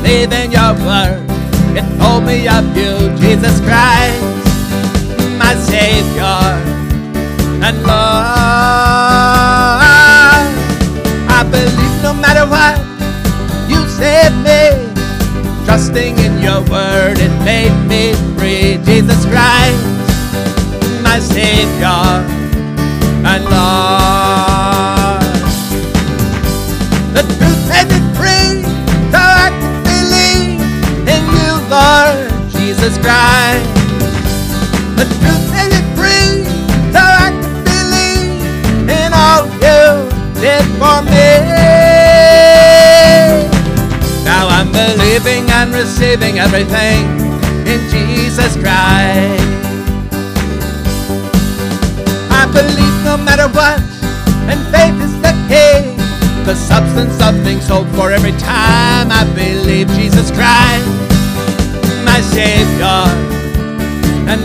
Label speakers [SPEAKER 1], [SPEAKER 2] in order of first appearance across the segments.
[SPEAKER 1] believe in your word. It told me of you, Jesus Christ, my Savior and Lord. I believe no matter what, you saved me. Trusting in your word, it made me free. Jesus Christ, my Savior and Lord. The truth made me free, so I can believe in you, Lord Jesus Christ. The truth made me free, so I can believe in all you did for me. Now I'm believing and receiving everything in Jesus Christ. I believe no matter what, and faith is the key, the substance of things hoped for. Every time I believe Jesus Christ, my Savior and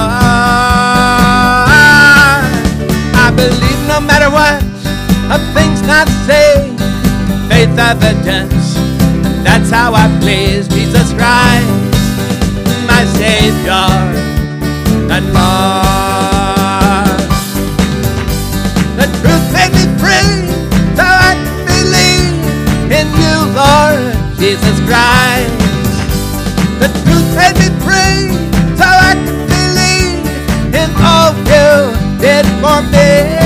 [SPEAKER 1] Lord. I believe no matter what, of things not seen, faith evidence, and that's how I please Jesus Christ, my Savior and Lord. The truth made me free, so I can believe in you, Lord Jesus Christ. The truth made me free, so I can believe in all you did for me.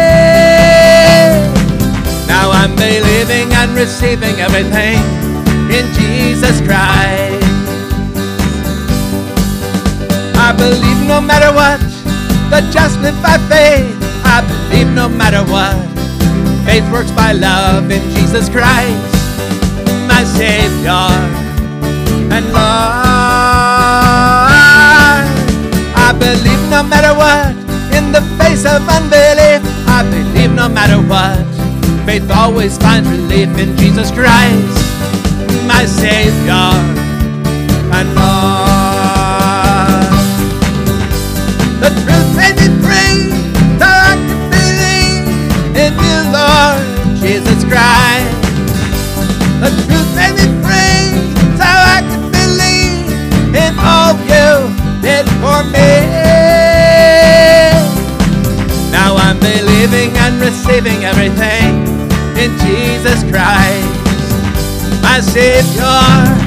[SPEAKER 1] Now I'm believing and receiving everything in Jesus Christ. I believe no matter what, the just live by faith. I believe no matter what, faith works by love in Jesus Christ, my Savior and Lord. I believe no matter what, in the face of unbelief. I believe no matter what, faith always finds relief in Jesus Christ, my Savior and Lord. The truth made me free, so I can believe in you, Lord Jesus Christ. The truth made me free, so I can believe in all you did for me. Now I'm believing and receiving everything in Jesus Christ, my Savior